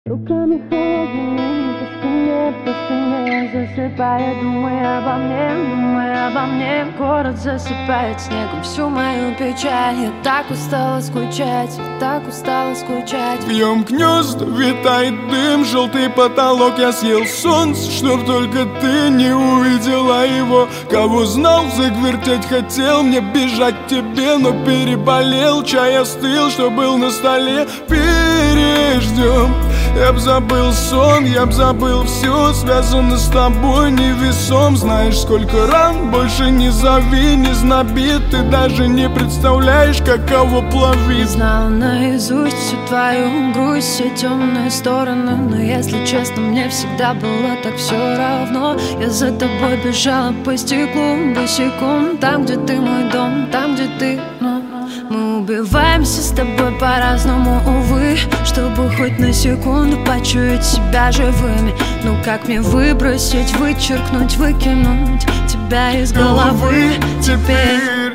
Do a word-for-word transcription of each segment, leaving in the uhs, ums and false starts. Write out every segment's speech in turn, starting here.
Руками холодными по спине, по спине засыпая, думая обо мне, думая обо мне. Город засыпает снегом всю мою печаль. Я так устала скучать, я так устала скучать. Вьем гнезда, витает дым, желтый потолок. Я съел солнце, чтоб только ты не увидела его. Кого знал, загвертеть хотел, мне бежать к тебе, но переболел. Чай остыл, что был на столе, переждем. Я б забыл сон, я б забыл все, связано с тобой невесом. Знаешь, сколько ран, больше не зови, не знобит. Ты даже не представляешь, каково плавить. Знала наизусть всю твою грусть, все темные стороны. Но если честно, мне всегда было так все равно. Я за тобой бежала по стеклу босиком. Там, где ты мой дом, там, где ты, но мы убиваемся с тобой по-разному, увы. Чтобы хоть на секунду почуять себя живыми. Ну как мне выбросить, вычеркнуть, выкинуть тебя из головы теперь?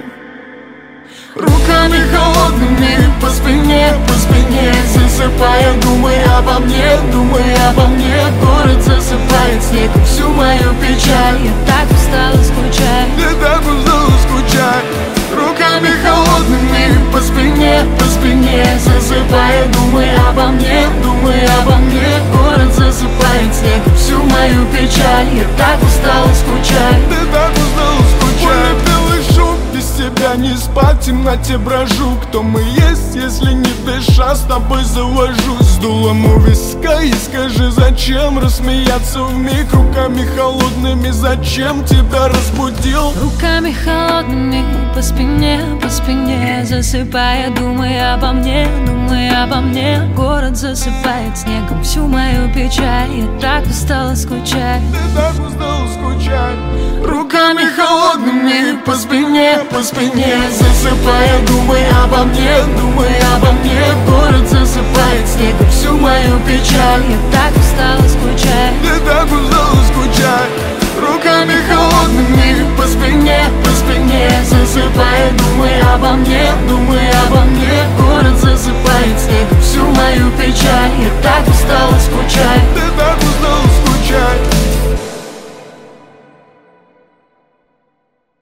Руками холодными по спине, по спине засыпая, думая обо мне, думая обо мне. Город засыпает снегом всю мою печаль. Я так устала скучать, я так устала скучать. Руками холодными по спине, по спине засыпая, думая обо мне, думая обо мне. Город засыпает снегом всю мою печаль. Я так устала скучать, я так устала скучать. Белый шум, без тебя не спать, в темноте брожу. Кто мы есть, если не дыша, с тобой завожусь. С дулом у виска и скажи, зачем рассмеяться вмиг? Руками холодными, зачем тебя разбудил? руками холодными по спине, по спине засыпая, думая обо мне, думая обо мне. Город засыпает снегом всю мою печаль. Я так устала скучать, я так устала скучать. Руками холодными по спине, по спине засыпая, думая обо мне, думая обо мне. Город засыпает снегом всю мою печаль. я так устала скучать, я так устала скучать. Руками холодными по спине, по спине засыпая, думая обо мне, думая обо мне.